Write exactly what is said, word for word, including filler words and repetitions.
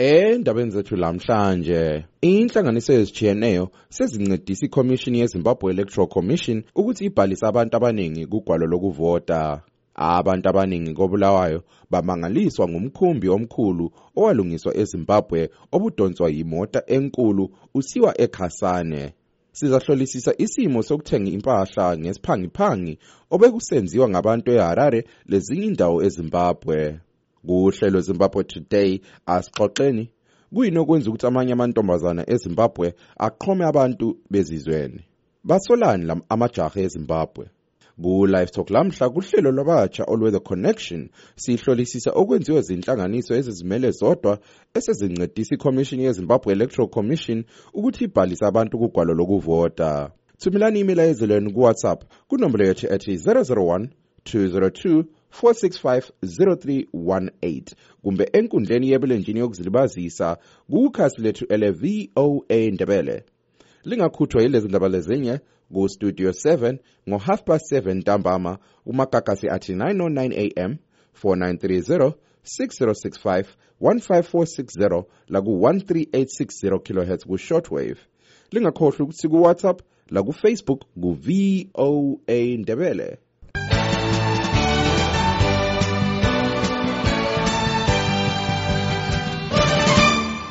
Endabeni zethu lamhlanje, inhlanganiso ezitshiyeneyo sezincedisa iCommission yeZimbabwe Electoral Commission ukuthi ibhalise abantu abaningi kugwalo lokuvota. Abantu abaningi koBulawayo bamangaliswa ngumkhumbi omkhulu owalungiswa eZimbabwe obudonswa yimota enkulu usiwa eKhasane. Sizahlolisisa isimo sokuthenga impahla ngesiphangiphangi obekusenziwa ngabantu eHarare lezinye indawo eZimbabwe. Kuhlelo Zimbabwe Today asixoxeni kuyini okwenza ukuthi amanye amantombazana eZimbabwe aqhome abantu bezizweni. Basolani amajaha eZimbabwe. Ku Live Talk lamhla kuhlelo lwabatsha olwe The Connection sihlolisisa okwenziwe izinhlanganiso ezizimele zodwa esezincedisa iCommission yeZimbabwe Electoral Commission ukuthi ibhalise abantu kugwalo lokuvota. Thumelani imilayezo lenu ku WhatsApp kunombolo yethu ethi zero zero one two zero two four six five zero three one eight kumbe enkundleni yebulenjini yokuzilibazisa kukhasi lethu ele V O A Ndebele. Lingakhuthwa yilezi ndaba lezinye ku Studio seven ngo half past seven ntambama umakakasi athi nine oh nine A M four nine three zero six zero six five one five four six zero la ku one three eight six zero kilohertz ku shortwave. Lingakhohlwa ukuthi ku WhatsApp la ku Facebook ku V O A Ndebele.